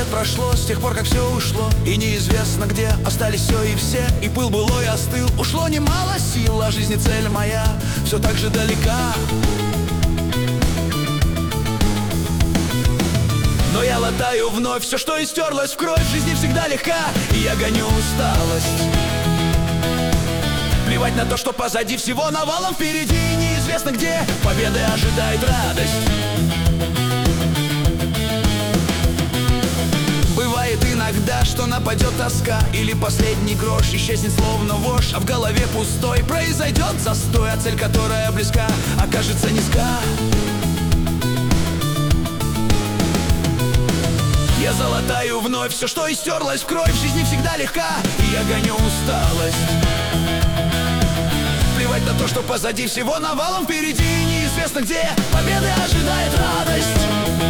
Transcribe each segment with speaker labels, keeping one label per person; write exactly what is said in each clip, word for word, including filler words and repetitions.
Speaker 1: лет прошло с тех пор, как все ушло, и неизвестно где остались все и все. И пыл былой остыл, ушло немало сил, а жизни цель моя все так же далека. Но я латаю вновь все, что истерлось в кровь. В жизни всегда легка, и я гоню усталость. Плевать на то, что позади, всего навалом впереди. Неизвестно где победы ожидает радость. Бывает иногда, что нападет тоска, или последний грош исчезнет словно вошь, а в голове пустой произойдет застой, а цель, которая близка, окажется низка. Я залатаю вновь все, что истерлось в кровь. В жизни всегда легка, и я гоню усталость. Плевать на то, что позади, всего навалом впереди. Неизвестно где победы ожидает радость.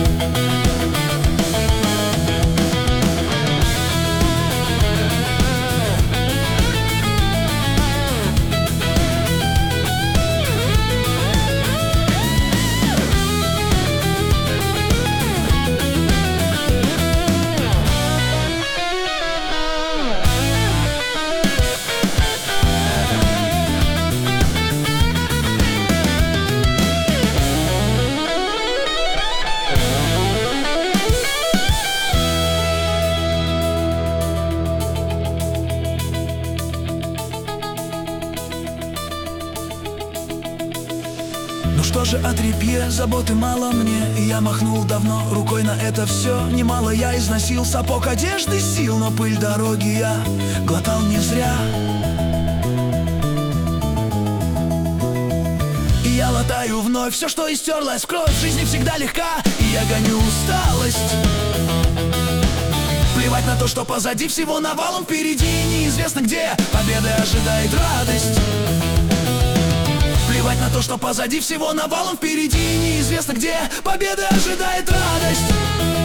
Speaker 1: Ну что же о трепье, заботы мало мне, и я махнул давно рукой на это все. Немало я износил сапог, одежды, сил, но пыль дороги я глотал не зря. И я латаю вновь все, что истерлось в кровь. В жизни всегда легка, и я гоню усталость. Плевать на то, что позади, всего навалом впереди. Неизвестно где победы ожидает радость. Плевать на то, что позади, всего навалом впереди. Неизвестно где победы ожидает радость.